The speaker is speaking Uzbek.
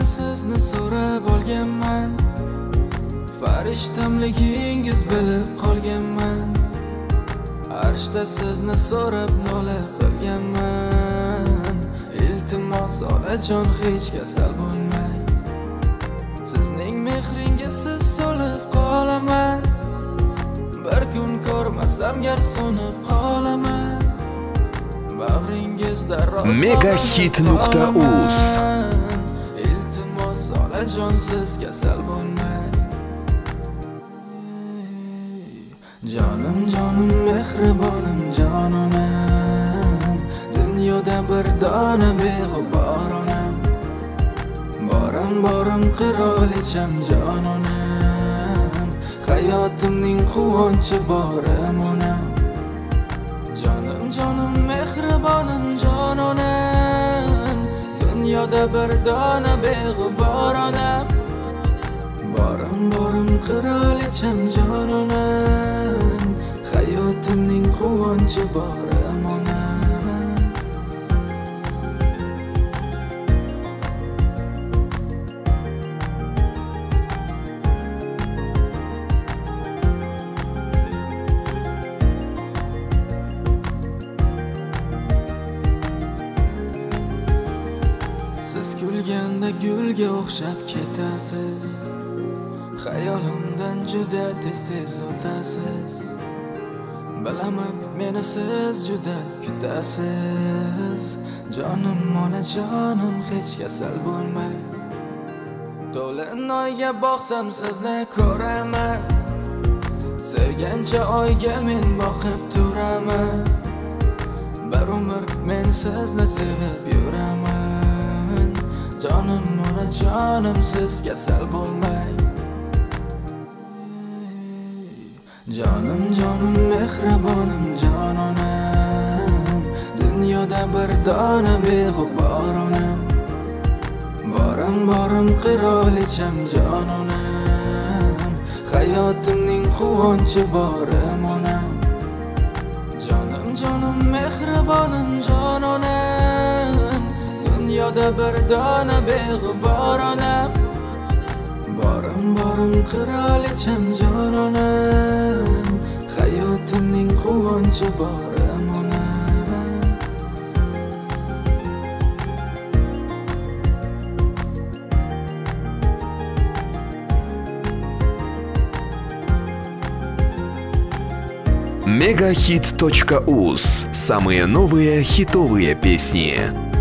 men sizni so'rab olganman. Farishtamligingiz bilib qolganman. Arshda sizni so'rab nola qilganman. Iltimos onajon hech kasal bo'lmang. Sizning mehringa siz solib qolaman. Bir kun ko'rmasam gar so'nib qolaman. Bag'ringizda Megahit.uz. Iltimos onajon siz kasal bo'lmang. Jonim jonim mehribonim jononam, dunyoda bir dona beg'ubor onam. Borim qirolicham jononam, hayotimning quvonchi borim onam. Jonim jonim mehribonim jononam, dunyoda bir dona beg'ubor onam. Borim qirolicham jononam, hayotimning quvonchi borim onam. Siz kulganda gulga o'xshab ketasiz. Xayolimdan juda tez o'tasiz. Bilaman meni siz juda kutasiz. Jonim onajonim hech kasal bo'lmang. To'lin oyga boqsam sizni ko'raman. Sevgancha oyga men boqib turaman. Bir umr men sizni sevib yuraman. Jonim onajonim siz kasal bo'lmang. Jonim jonim mehribonim jononam, dunyoda bir dona beg'ubor onam. Borim qirolicham jononam, hayotimning quvonchi borim onam. Jonim jonim mehribonim jononam, dunyoda bir dona beg'ubor onam. Borim qirolicham jononam, hayotimning quvonchi borim onam. Megahit.uz. Самые новые хитовые песни.